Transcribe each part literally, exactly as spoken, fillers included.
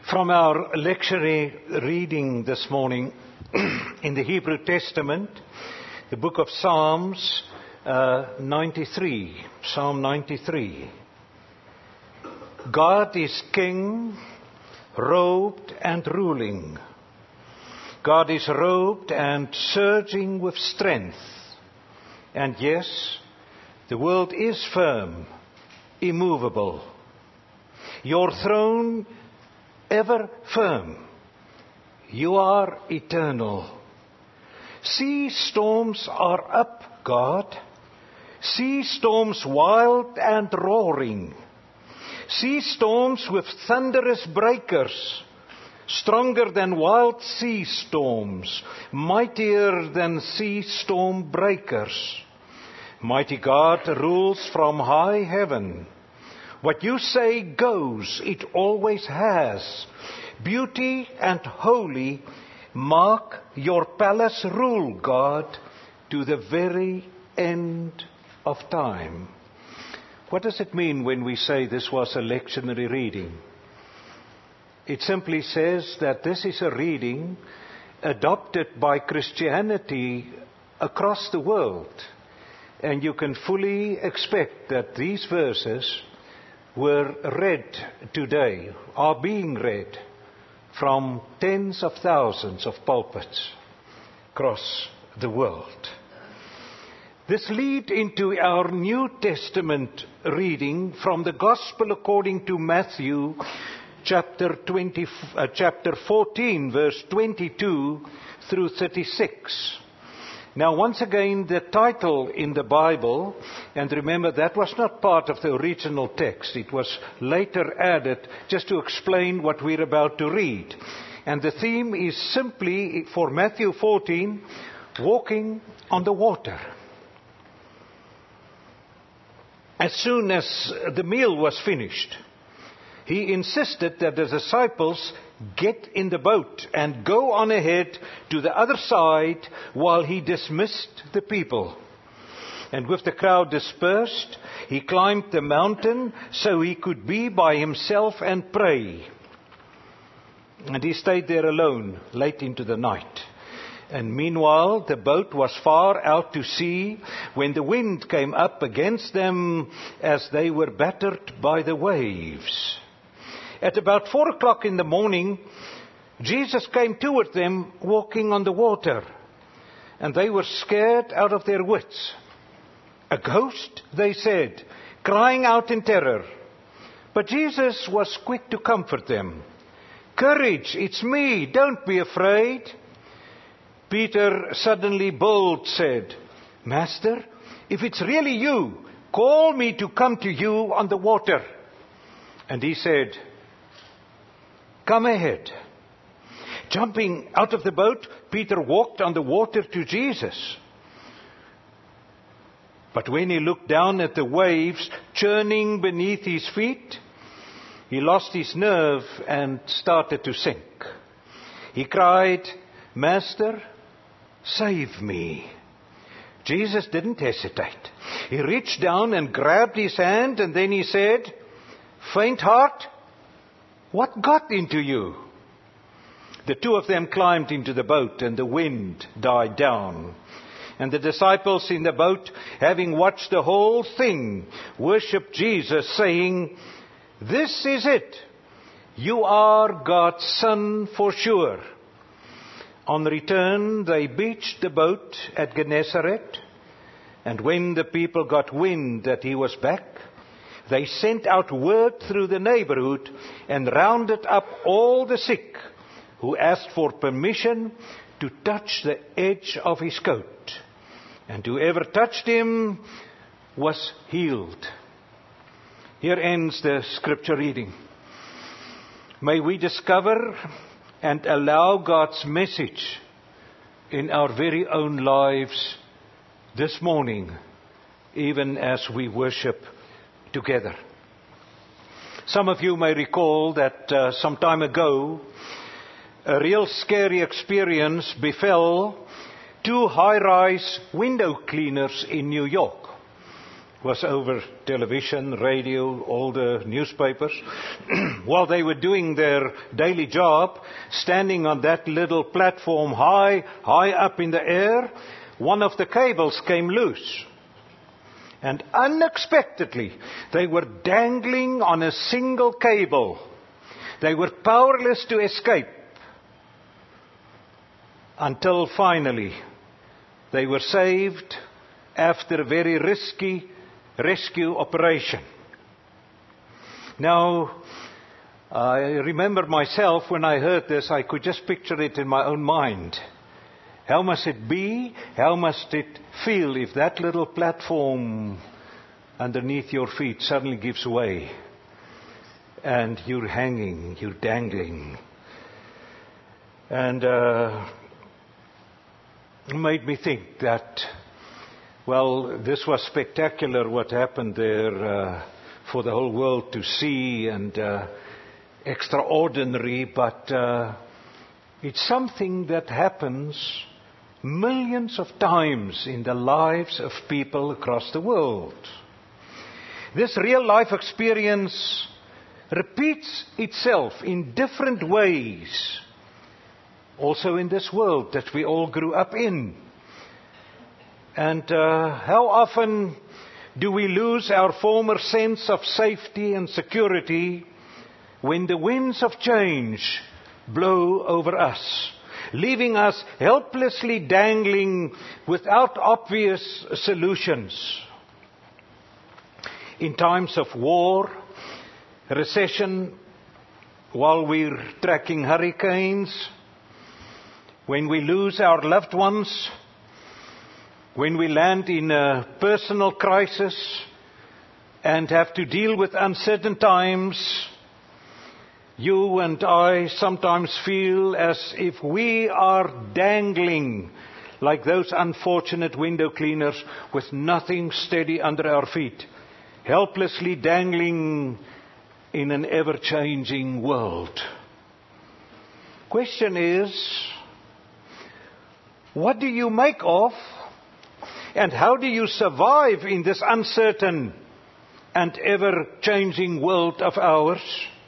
From our lectionary reading this morning in the Hebrew Testament, the book of Psalms uh, ninety-three, Psalm ninety-three. God is king, robed and ruling. God is robed and surging with strength. And yes, the world is firm, immovable. Your throne ever firm. You are eternal. Sea storms are up, God. Sea storms wild and roaring. Sea storms with thunderous breakers, stronger than wild sea storms, mightier than sea storm breakers. Mighty God rules from high heaven. What you say goes, it always has. Beauty and holy mark your palace rule, God, to the very end of time. What does it mean when we say this was a lectionary reading? It simply says that this is a reading adopted by Christianity across the world. And you can fully expect that these verses were read today, are being read from tens of thousands of pulpits across the world. This leads into our New Testament reading from the Gospel according to Matthew, chapter twenty, uh, chapter fourteen, verse twenty-two through thirty-six. Now, once again, the title in the Bible, and remember that was not part of the original text. It was later added just to explain what we're about to read. And the theme is simply, for Matthew fourteen, walking on the water. As soon as the meal was finished, he insisted that the disciples get in the boat and go on ahead to the other side while he dismissed the people. And with the crowd dispersed, he climbed the mountain so he could be by himself and pray. And he stayed there alone late into the night. And meanwhile, the boat was far out to sea when the wind came up against them as they were battered by the waves. At about four o'clock in the morning, Jesus came toward them walking on the water, and they were scared out of their wits. A ghost, they said, crying out in terror. But Jesus was quick to comfort them. Courage, it's me, don't be afraid. Peter, suddenly bold, said, Master, if it's really you, call me to come to you on the water. And he said, Come ahead. Jumping out of the boat, Peter walked on the water to Jesus. But when he looked down at the waves churning beneath his feet, he lost his nerve and started to sink. He cried, Master, save me. Jesus didn't hesitate. He reached down and grabbed his hand, and then he said, Faint heart, what got into you? The two of them climbed into the boat, and the wind died down. And the disciples in the boat, having watched the whole thing, worshipped Jesus, saying, This is it. You are God's Son for sure. On return, they beached the boat at Gennesaret. And when the people got wind that he was back, they sent out word through the neighborhood and rounded up all the sick who asked for permission to touch the edge of his coat. And whoever touched him was healed. Here ends the scripture reading. May we discover and allow God's message in our very own lives this morning, even as we worship together. Some of you may recall that uh, some time ago, a real scary experience befell two high-rise window cleaners in New York, was over television, radio, all the newspapers. While they were doing their daily job, standing on that little platform high, high up in the air, one of the cables came loose. And unexpectedly, they were dangling on a single cable. They were powerless to escape. Until finally, they were saved after a very risky rescue operation. Now, I remember myself when I heard this, I could just picture it in my own mind. How must it be? How must it feel if that little platform underneath your feet suddenly gives way and you're hanging, you're dangling? And uh, it made me think that, well, this was spectacular what happened there uh, for the whole world to see, and uh, extraordinary, but uh, it's something that happens millions of times in the lives of people across the world. This real life experience repeats itself in different ways, also in this world that we all grew up in. And uh, how often do we lose our former sense of safety and security when the winds of change blow over us, leaving us helplessly dangling without obvious solutions? In times of war, recession, while we're tracking hurricanes, when we lose our loved ones, when we land in a personal crisis and have to deal with uncertain times, you and I sometimes feel as if we are dangling like those unfortunate window cleaners with nothing steady under our feet, helplessly dangling in an ever-changing world. Question is, what do you make of and how do you survive in this uncertain and ever-changing world of ours?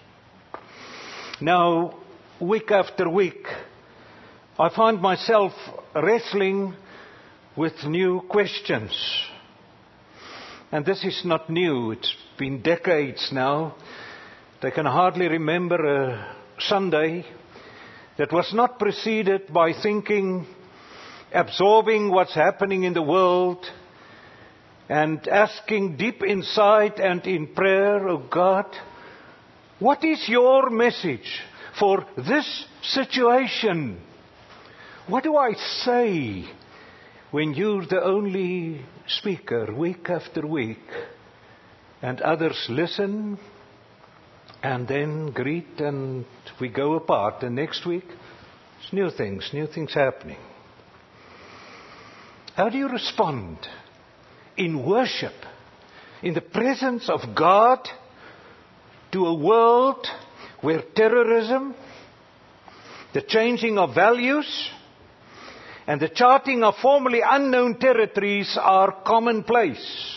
Now, week after week, I find myself wrestling with new questions. And this is not new. It's been decades now. I can hardly remember a Sunday that was not preceded by thinking, absorbing what's happening in the world, and asking deep inside and in prayer, oh God, what is your message for this situation? What do I say when you're the only speaker week after week and others listen and then greet and we go apart, and next week it's new things, new things happening. How do you respond in worship, in the presence of God, to a world where terrorism, the changing of values, and the charting of formerly unknown territories are commonplace?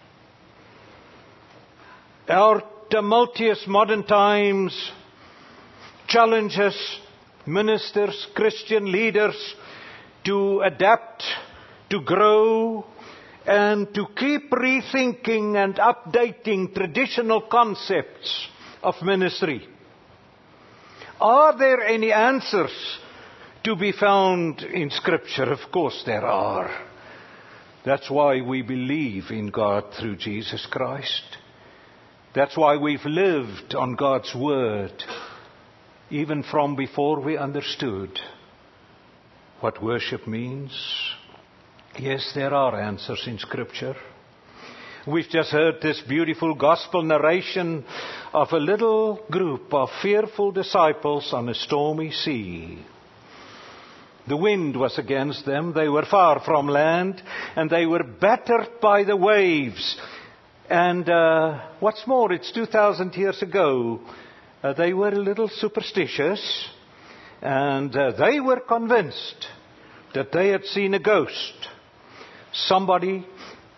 Our tumultuous modern times challenges ministers, Christian leaders to adapt, to grow, and to keep rethinking and updating traditional concepts of ministry. Are there any answers to be found in Scripture? Of course there are. That's why we believe in God through Jesus Christ. That's why we've lived on God's Word, even from before we understood what worship means. Yes, there are answers in Scripture. We've just heard this beautiful gospel narration of a little group of fearful disciples on a stormy sea. The wind was against them. They were far from land, and they were battered by the waves. And uh, what's more, it's two thousand years ago. Uh, they were a little superstitious, and uh, they were convinced that they had seen a ghost. Somebody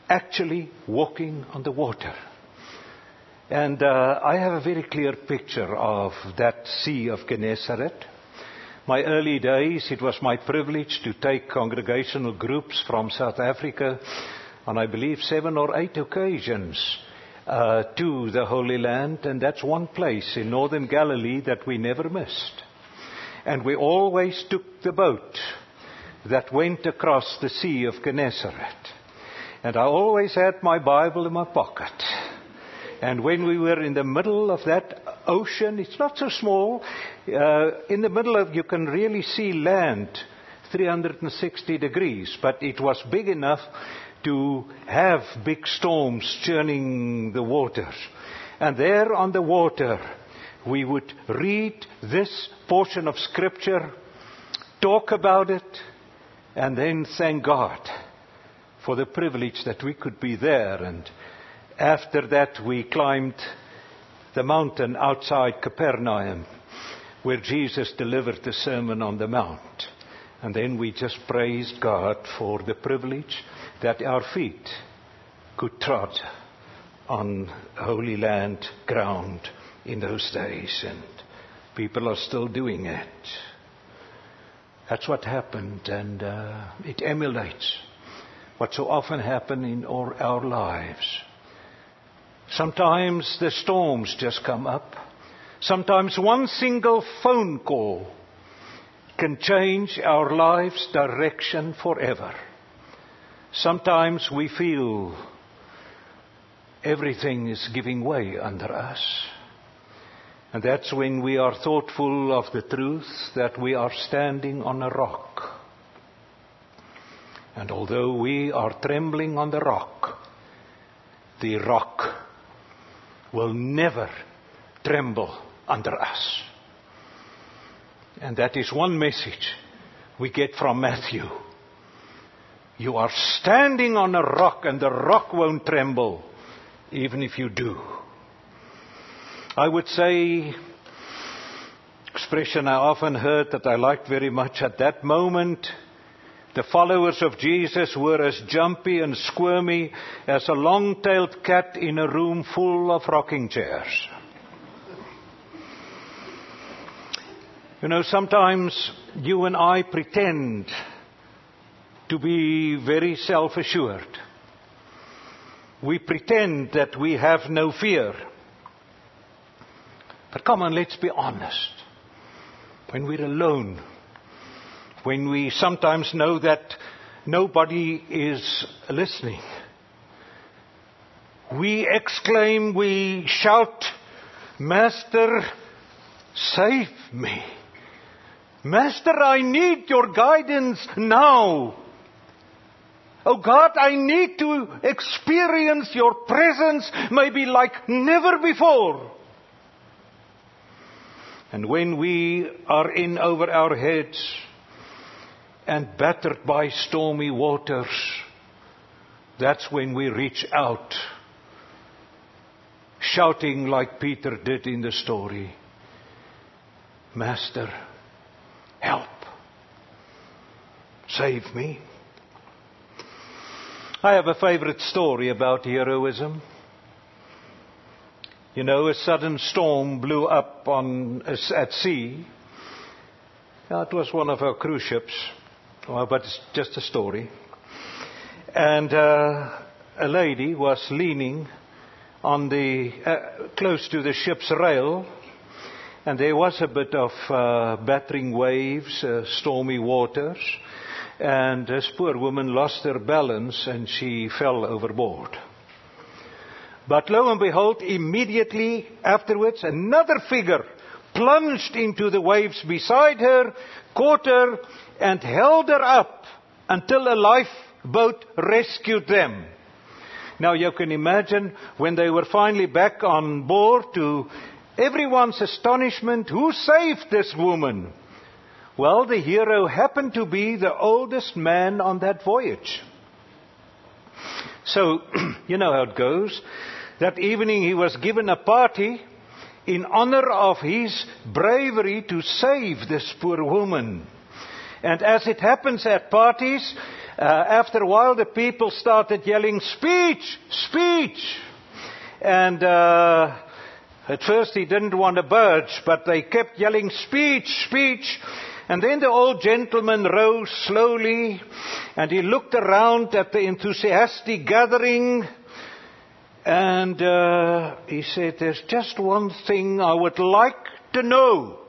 actually walking on the water. And uh, I have a very clear picture of that Sea of Gennesaret. My early days, it was my privilege to take congregational groups from South Africa on, I believe, seven or eight occasions uh, to the Holy Land. And that's one place in northern Galilee that we never missed. And we always took the boat that went across the Sea of Gennesaret. And I always had my Bible in my pocket. And when we were in the middle of that ocean, it's not so small, uh, in the middle of, you can really see land three hundred sixty degrees, but it was big enough to have big storms churning the waters. And there on the water, we would read this portion of Scripture, talk about it, and then thank God for the privilege that we could be there. And after that, we climbed the mountain outside Capernaum, where Jesus delivered the Sermon on the Mount. And then we just praised God for the privilege that our feet could trod on Holy Land ground in those days. And people are still doing it. That's what happened, and uh, it emulates what so often happens in all our lives. Sometimes the storms just come up. Sometimes one single phone call can change our life's direction forever. Sometimes we feel everything is giving way under us. And that's when we are thoughtful of the truth that we are standing on a rock. And although we are trembling on the rock, the rock will never tremble under us. And that is one message we get from Matthew. You are standing on a rock, and the rock won't tremble, even if you do. I would say, expression I often heard that I liked very much, at that moment, the followers of Jesus were as jumpy and squirmy as a long-tailed cat in a room full of rocking chairs. You know, sometimes you and I pretend to be very self-assured. We pretend that we have no fear. But come on, let's be honest. When we're alone, when we sometimes know that nobody is listening, we exclaim, we shout, Master, save me. Master, I need your guidance now. Oh God, I need to experience your presence maybe like never before. And when we are in over our heads and battered by stormy waters, that's when we reach out, shouting like Peter did in the story, Master, help, save me. I have a favorite story about heroism. You know, a sudden storm blew up on at sea. Now, it was one of our cruise ships, well, but it's just a story. And uh, a lady was leaning on the uh, close to the ship's rail, and there was a bit of uh, battering waves, uh, stormy waters, and this poor woman lost her balance and she fell overboard. But lo and behold, immediately afterwards, another figure plunged into the waves beside her, caught her, and held her up until a lifeboat rescued them. Now you can imagine when they were finally back on board, to everyone's astonishment, who saved this woman? Well, the hero happened to be the oldest man on that voyage. So, you know how it goes. That evening he was given a party in honor of his bravery to save this poor woman. And as it happens at parties, uh, after a while the people started yelling, "Speech! Speech!" And uh, at first he didn't want to budge, but they kept yelling, "Speech! Speech!" And then the old gentleman rose slowly, and he looked around at the enthusiastic gathering, and uh, he said, "There's just one thing I would like to know.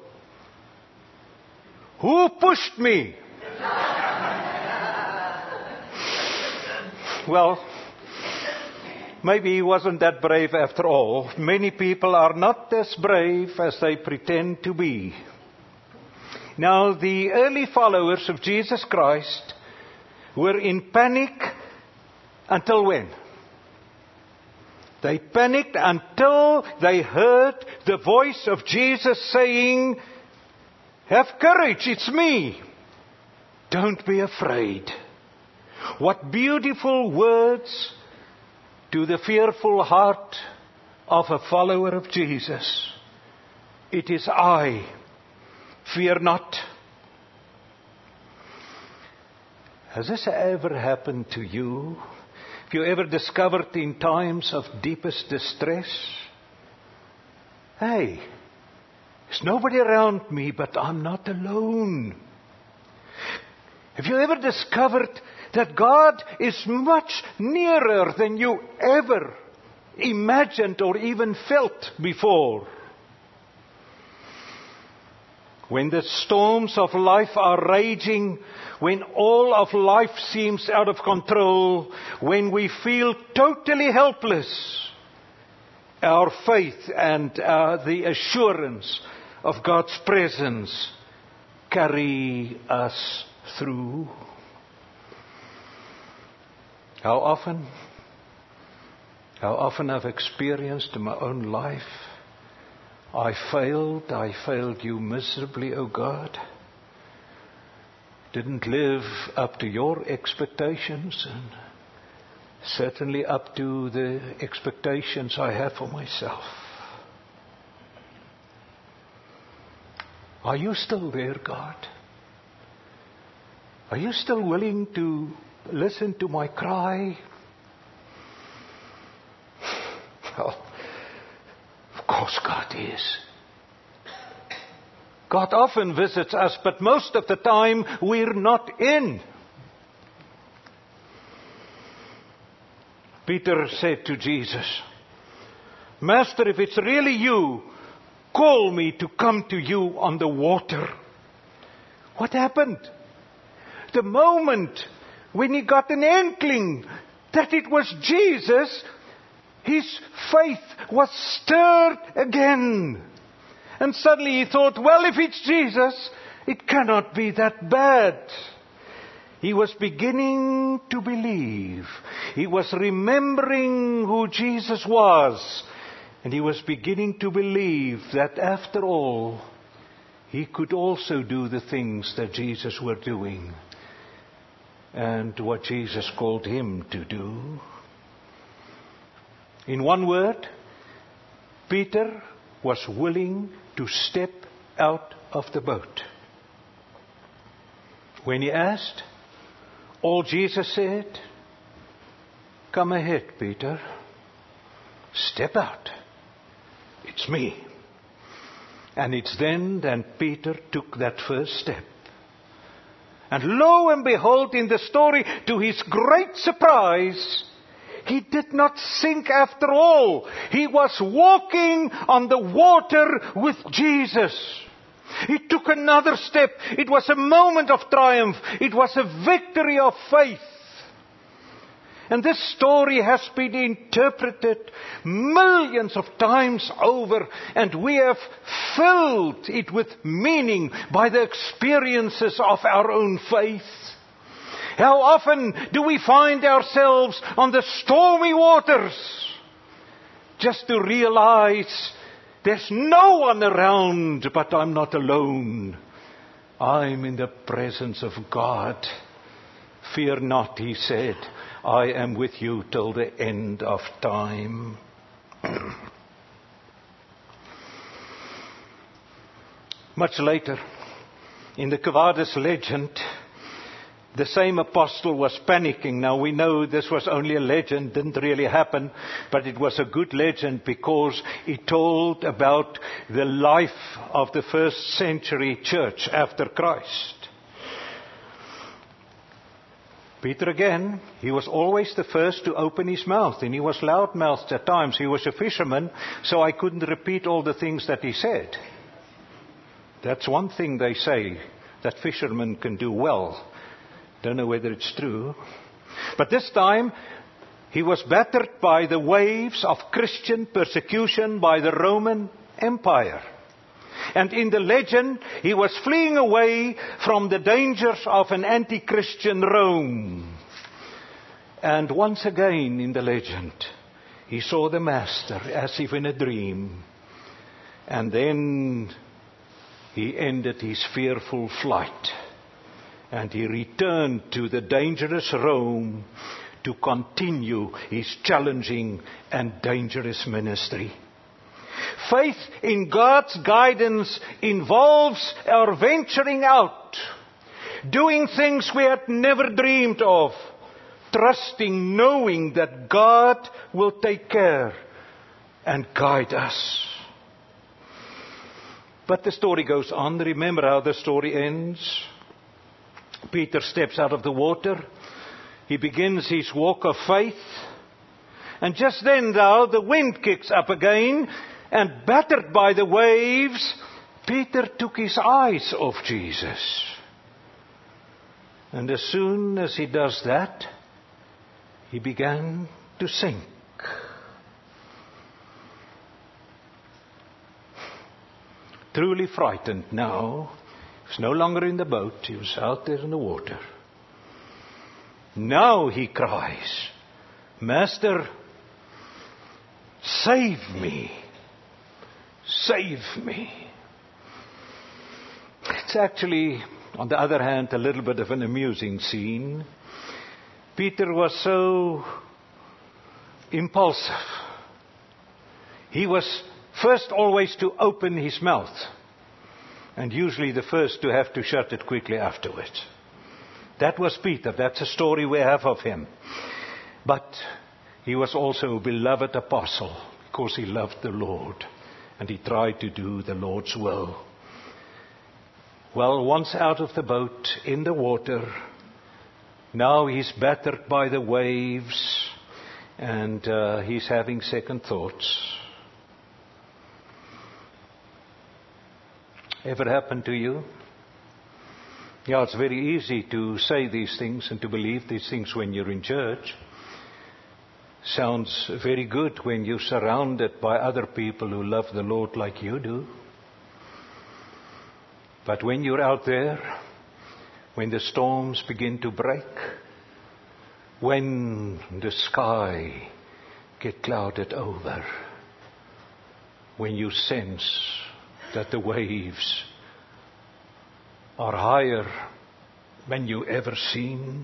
Who pushed me?" Well, maybe he wasn't that brave after all. Many people are not as brave as they pretend to be. Now, the early followers of Jesus Christ were in panic until when? They panicked until they heard the voice of Jesus saying, "Have courage, it's me. Don't be afraid." What beautiful words to the fearful heart of a follower of Jesus. "It is I. Fear not." Has this ever happened to you? Have you ever discovered in times of deepest distress, hey, there's nobody around me, but I'm not alone? Have you ever discovered that God is much nearer than you ever imagined or even felt before? When the storms of life are raging, when all of life seems out of control, when we feel totally helpless, our faith and uh, the assurance of God's presence carry us through. How often, how often I've experienced in my own life, I failed, I failed you miserably, O God. Didn't live up to your expectations, and certainly up to the expectations I have for myself. Are you still there, God? Are you still willing to listen to my cry? Well, of course God is. God often visits us, but most of the time we're not in. Peter said to Jesus, "Master, if it's really you, call me to come to you on the water." What happened? The moment when he got an inkling that it was Jesus, his faith was stirred again. And suddenly he thought, well, if it's Jesus, it cannot be that bad. He was beginning to believe. He was remembering who Jesus was. And he was beginning to believe that after all, he could also do the things that Jesus were doing. And what Jesus called him to do. In one word, Peter was willing to step out of the boat. When he asked, all Jesus said, "Come ahead, Peter. Step out. It's me." And it's then that Peter took that first step. And lo and behold, in the story, to his great surprise, he did not sink after all. He was walking on the water with Jesus. He took another step. It was a moment of triumph. It was a victory of faith. And this story has been interpreted millions of times over, and we have filled it with meaning by the experiences of our own faith. How often do we find ourselves on the stormy waters just to realize there's no one around, but I'm not alone. I'm in the presence of God. Fear not, he said. I am with you till the end of time. Much later, in the Quo Vadis legend, the same apostle was panicking. Now we know this was only a legend, didn't really happen, but it was a good legend because it told about the life of the first century church after Christ. Peter again, he was always the first to open his mouth, and he was loud-mouthed at times. He was a fisherman, so I couldn't repeat all the things that he said. That's one thing they say, that fishermen can do well. Don't know whether it's true. But this time, he was battered by the waves of Christian persecution by the Roman Empire. And in the legend, he was fleeing away from the dangers of an anti-Christian Rome. And once again in the legend, he saw the Master as if in a dream. And then he ended his fearful flight. And he returned to the dangerous Rome to continue his challenging and dangerous ministry. Faith in God's guidance involves our venturing out, doing things we had never dreamed of, trusting, knowing that God will take care and guide us. But the story goes on. Remember how the story ends? Peter steps out of the water. He begins his walk of faith. And just then, though, the wind kicks up again. And battered by the waves, Peter took his eyes off Jesus. And as soon as he does that, he began to sink. Truly frightened now. He was no longer in the boat. He was out there in the water. Now he cries, "Master, save me. Save me." It's actually, on the other hand, a little bit of an amusing scene. Peter was so impulsive. He was first always to open his mouth, and usually the first to have to shut it quickly afterwards. That was Peter. That's a story we have of him. But he was also a beloved apostle because he loved the Lord. And he tried to do the Lord's will. Well, once out of the boat, in the water, now he's battered by the waves, and uh, he's having second thoughts. Ever happened to you? Yeah, it's very easy to say these things and to believe these things when you're in church. Sounds very good when you're surrounded by other people who love the Lord like you do. But when you're out there, when the storms begin to break, when the sky gets clouded over, when you sense that the waves are higher than you ever seen,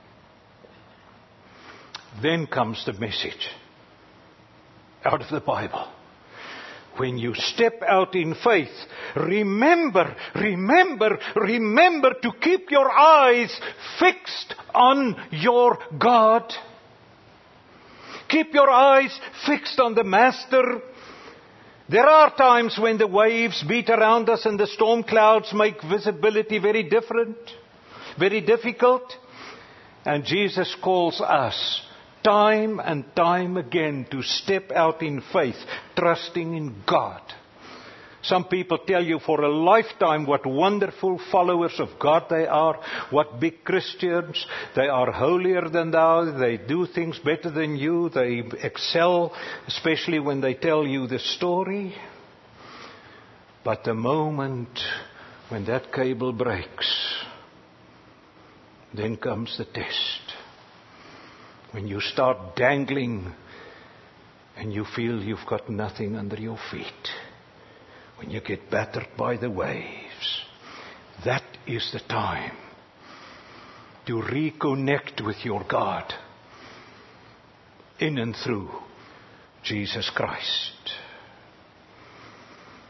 then comes the message out of the Bible. When you step out in faith, remember, remember, remember to keep your eyes fixed on your God. Keep your eyes fixed on the Master. There are times when the waves beat around us and the storm clouds make visibility very different, very difficult. And Jesus calls us time and time again to step out in faith, trusting in God. Some people tell you for a lifetime what wonderful followers of God they are, what big Christians, they are holier than thou, they do things better than you, they excel, especially when they tell you the story. But the moment when that cable breaks, then comes the test. When you start dangling and you feel you've got nothing under your feet. When you get battered by the waves. That is the time to reconnect with your God in and through Jesus Christ.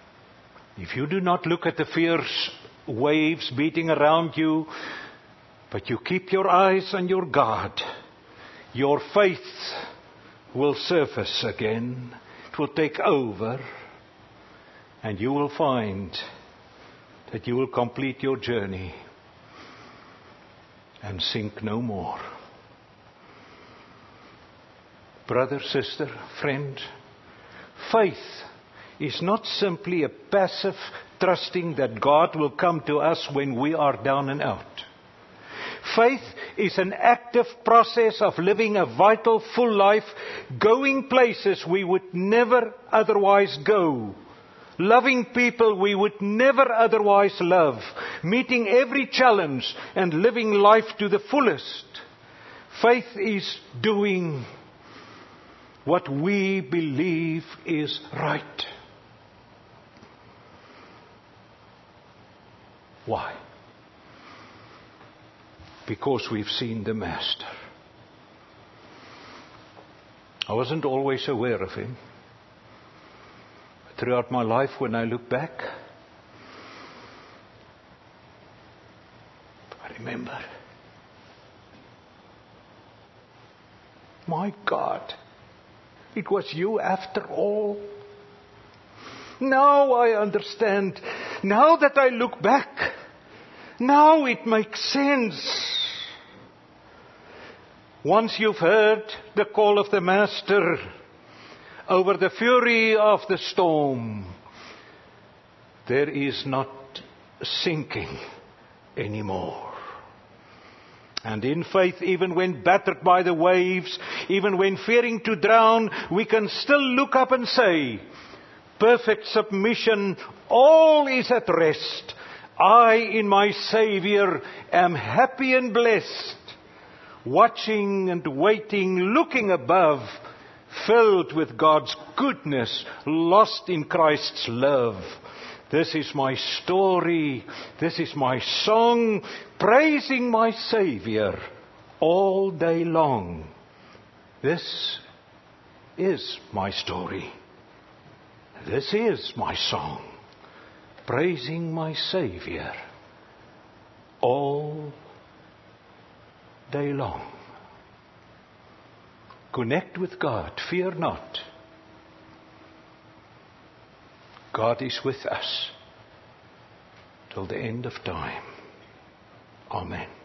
If you do not look at the fierce waves beating around you, But you keep your eyes on your God. Your faith will surface again. It will take over. And you will find that you will complete your journey and sink no more. Brother, sister, friend, faith is not simply a passive trusting that God will come to us when we are down and out. Faith is an active process of living a vital, full life, going places we would never otherwise go, loving people we would never otherwise love, meeting every challenge and living life to the fullest. Faith is doing what we believe is right. Why? Because we've seen the Master. I wasn't always aware of him. But throughout my life, when I look back, I remember, my God, it was you after all. Now I understand. Now that I look back, now it makes sense. Once you've heard the call of the Master over the fury of the storm, there is not sinking anymore. And in faith, even when battered by the waves, even when fearing to drown, we can still look up and say, perfect submission, all is at rest. I in my Savior am happy and blessed, watching and waiting, looking above, filled with God's goodness, lost in Christ's love. This is my story, this is my song, praising my Savior all day long. This is my story. This is my song, praising my Savior all day long. Connect with God, fear not. God is with us till the end of time. Amen.